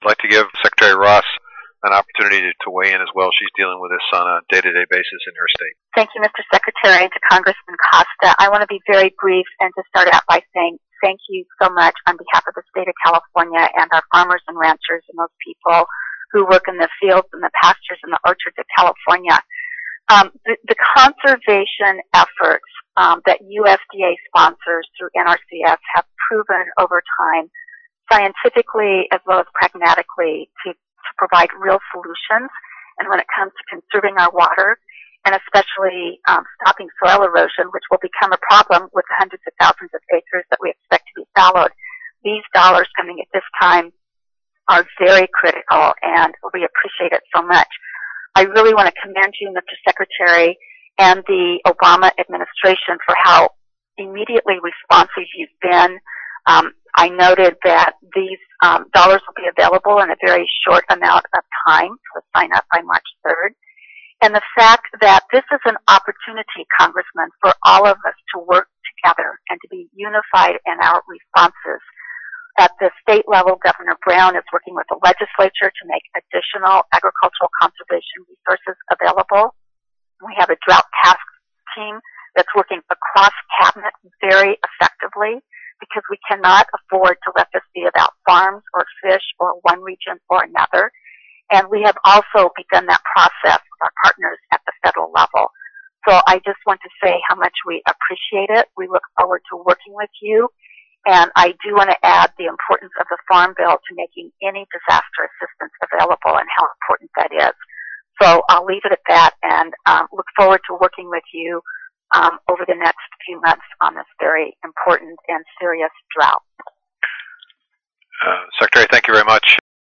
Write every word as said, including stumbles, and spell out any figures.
like to give Secretary Ross an opportunity to, to weigh in as well. She's dealing with this on a day-to-day basis in her state. Thank you, Mister Secretary, and to Congressman Costa. I want to be very brief and to start out by saying thank you so much on behalf of the state of California and our farmers and ranchers and those people who work in the fields and the pastures and the orchards of California. Um, the, the conservation efforts um, that U S D A sponsors through N R C S have proven over time, scientifically as well as pragmatically, to to provide real solutions. And when it comes to conserving our water, and especially um, stopping soil erosion, which will become a problem with the hundreds of thousands of acres that we expect to be fallowed, these dollars coming at this time are very critical, and we appreciate it so much. I really want to commend you, Mister Secretary, and the Obama administration for how immediately responsive you've been. Um, I noted that these um, dollars will be available in a very short amount of time to sign up by March third. And the fact that this is an opportunity, Congressman, for all of us to work together and to be unified in our responses. At the state level, Governor Brown is working with the legislature to make additional agricultural conservation resources available. We have a drought task team that's working across cabinet very effectively, because we cannot afford to let this be about farms or fish or one region or another. And we have also begun that process with our partners at the federal level. So I just want to say how much we appreciate it. We look forward to working with you. And I do want to add the importance of the Farm Bill to making any disaster assistance available and how important that is. So I'll leave it at that and um, look forward to working with you Um, over the next few months on this very important and serious drought. Uh, Secretary, thank you very much.